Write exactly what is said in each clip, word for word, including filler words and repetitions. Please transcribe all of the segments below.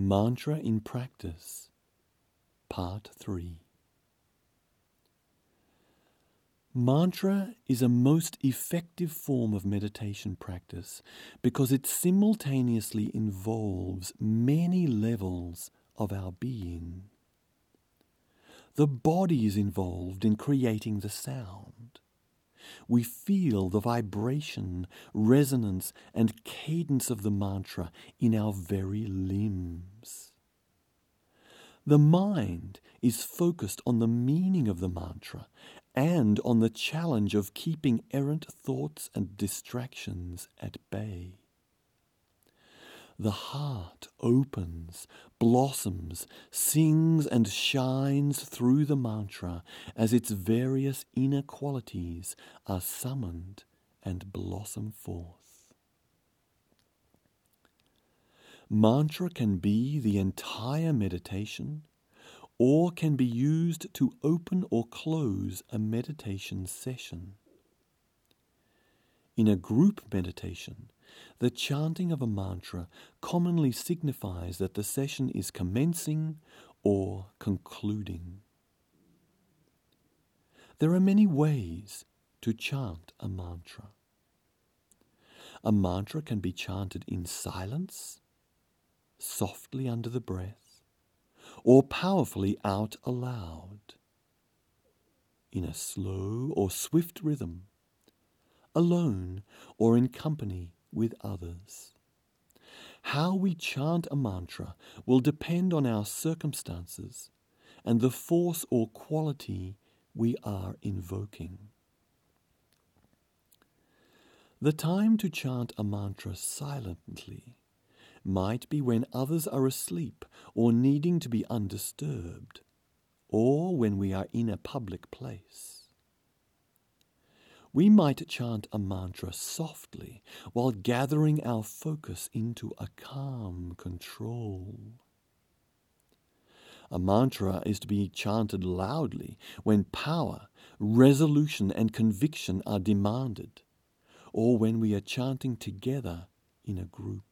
Mantra in Practice, Part three. Mantra is a most effective form of meditation practice because it simultaneously involves many levels of our being. The body is involved in creating the sound. We feel the vibration, resonance, and cadence of the mantra in our very limbs. The mind is focused on the meaning of the mantra and on the challenge of keeping errant thoughts and distractions at bay. The heart opens, blossoms, sings and shines through the mantra as its various inner qualities are summoned and blossom forth. Mantra can be the entire meditation or can be used to open or close a meditation session. In a group meditation, the chanting of a mantra commonly signifies that the session is commencing or concluding. There are many ways to chant a mantra. A mantra can be chanted in silence, softly under the breath, or powerfully out aloud, in a slow or swift rhythm, alone or in company with others. How we chant a mantra will depend on our circumstances and the force or quality we are invoking. The time to chant a mantra silently might be when others are asleep or needing to be undisturbed, or when we are in a public place. We might chant a mantra softly while gathering our focus into a calm control. A mantra is to be chanted loudly when power, resolution, and conviction are demanded, or when we are chanting together in a group.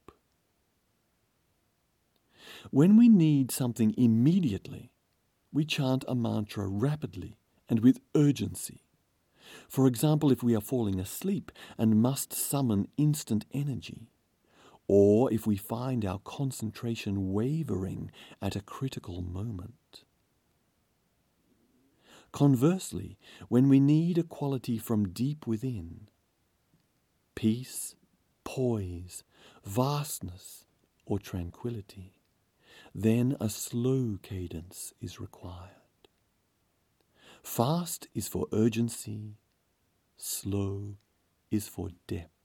When we need something immediately, we chant a mantra rapidly and with urgency. For example, if we are falling asleep and must summon instant energy, or if we find our concentration wavering at a critical moment. Conversely, when we need a quality from deep within, peace, poise, vastness, or tranquility, then a slow cadence is required. Fast is for urgency, slow is for depth.